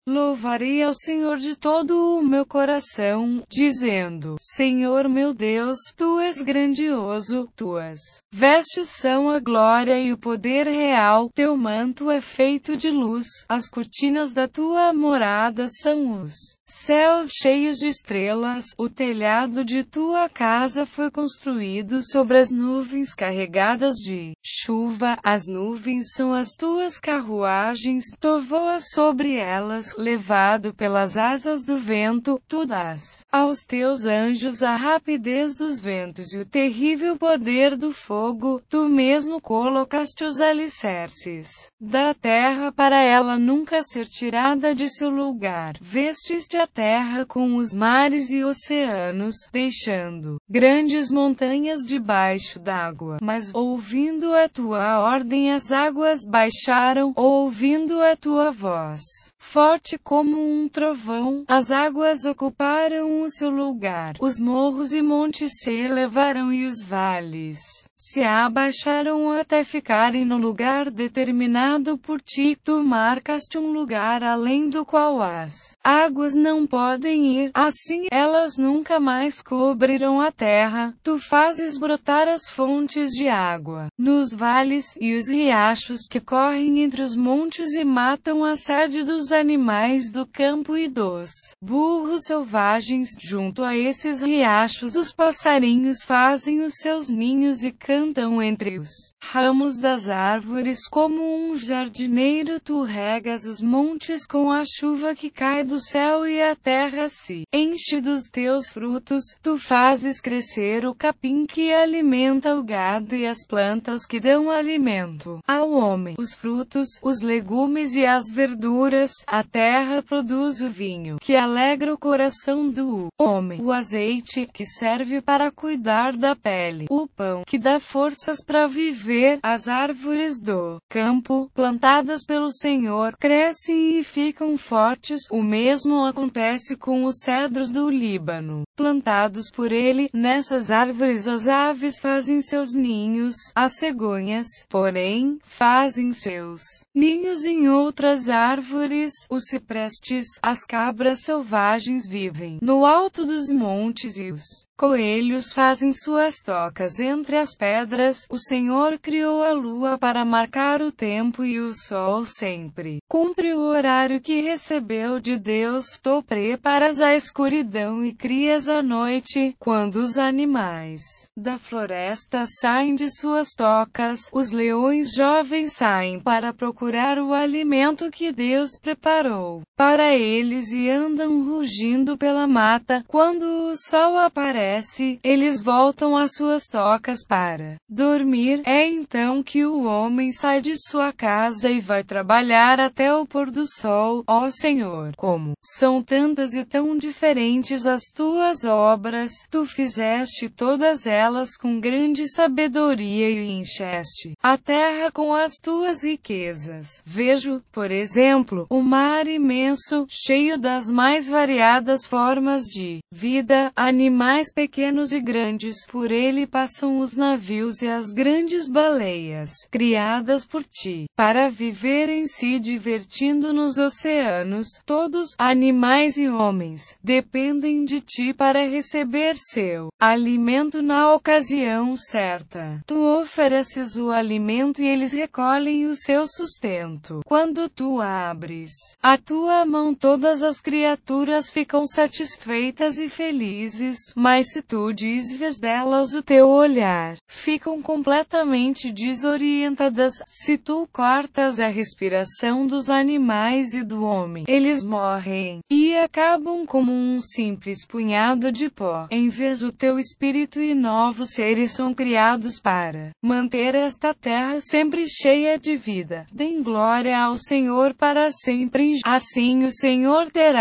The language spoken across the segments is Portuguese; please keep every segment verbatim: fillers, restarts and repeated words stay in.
Louvarei ao Senhor de todo o meu coração, dizendo: Senhor meu Deus, Tu és grandioso, Tuas vestes são a glória e o poder real, Teu manto é feito de luz, as cortinas da Tua morada são os céus cheios de estrelas, o telhado de Tua casa foi construído sobre as nuvens carregadas de chuva, as nuvens são as Tuas carruagens, Tu voas sobre elas, levado pelas asas do vento, Tu dás aos Teus anjos a rapidez dos ventos e o terrível poder do fogo, Tu mesmo colocaste os alicerces da terra para ela nunca ser tirada de seu lugar. Vestiste a terra com os mares e oceanos, deixando grandes montanhas debaixo d'água. Mas, ouvindo a Tua ordem, as águas baixaram, ouvindo a Tua voz forte como um trovão, as águas ocuparam o seu lugar. Os morros e montes se elevaram e os vales se abaixaram até ficarem no lugar determinado por Ti. Tu marcaste um lugar além do qual as águas não podem ir, assim elas nunca mais cobrirão a terra. Tu fazes brotar as fontes de água nos vales, e os riachos que correm entre os montes e matam a sede dos animais do campo e dos burros selvagens. Junto a esses riachos os passarinhos fazem os seus ninhos e cantam entre os ramos das árvores. Como um jardineiro Tu regas os montes com a chuva que cai do céu e a terra se enche dos Teus frutos. Tu fazes crescer o capim que alimenta o gado e as plantas que dão alimento ao homem, os frutos, os legumes e as verduras. A terra produz o vinho que alegra o coração do homem, o azeite que serve para cuidar da pele, o pão que dá forças para viver. As árvores do campo, plantadas pelo Senhor, crescem e ficam fortes. O mesmo acontece com os cedros do Líbano, plantados por Ele. Nessas árvores as aves fazem seus ninhos, as cegonhas, porém, fazem seus ninhos em outras árvores. Os ciprestes, as cabras selvagens vivem no alto dos montes e os coelhos fazem suas tocas entre as pedras. O Senhor criou a lua para marcar o tempo e o sol sempre cumpre o horário que recebeu de Deus. Tu preparas a escuridão e crias a noite. Quando os animais da floresta saem de suas tocas, os leões jovens saem para procurar o alimento que Deus preparou para eles e andam rugindo pela mata. Quando o sol aparece, eles voltam às suas tocas para dormir. É então que o homem sai de sua casa e vai trabalhar até o pôr do sol. Ó Senhor, como são tantas e tão diferentes as Tuas obras! Tu fizeste todas elas com grande sabedoria e encheste a terra com as Tuas riquezas. Vejo, por exemplo, o mar imenso, cheio das mais variadas formas de vida, animais pequenos e grandes. Por ele passam os navios e as grandes baleias, criadas por Ti, para viverem se divertindo nos oceanos. Todos, animais e homens, dependem de Ti para receber seu alimento na ocasião certa. Tu ofereces o alimento e eles recolhem o seu sustento. Quando Tu abres a Tua mão, todas as criaturas ficam satisfeitas e felizes, mas se Tu desvias delas o Teu olhar, ficam completamente desorientadas. Se Tu cortas a respiração dos animais e do homem, eles morrem e acabam como um simples punhado de pó. Em vez do Teu Espírito e novos seres são criados para manter esta terra sempre cheia de vida. Dêem glória ao Senhor para sempre. Assim o Senhor terá a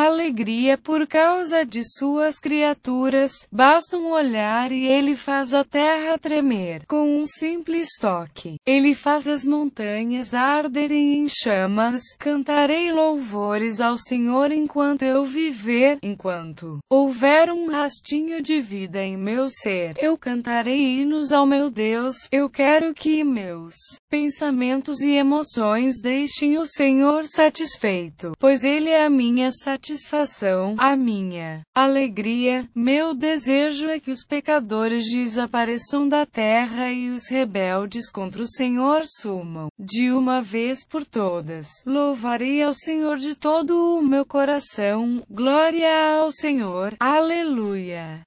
alegria por causa de suas criaturas. Basta um olhar e ele faz a terra tremer. Com um simples toque, ele faz as montanhas arderem em chamas. Cantarei louvores ao Senhor enquanto eu viver, enquanto houver um rastinho de vida em meu ser. Eu cantarei hinos ao meu Deus. Eu quero que meus pensamentos e emoções deixem o Senhor satisfeito, pois Ele é a minha satisfação, a minha alegria. Meu desejo é que os pecadores desapareçam da terra e os rebeldes contra o Senhor sumam de uma vez por todas. Louvarei ao Senhor de todo o meu coração. Glória ao Senhor. Aleluia.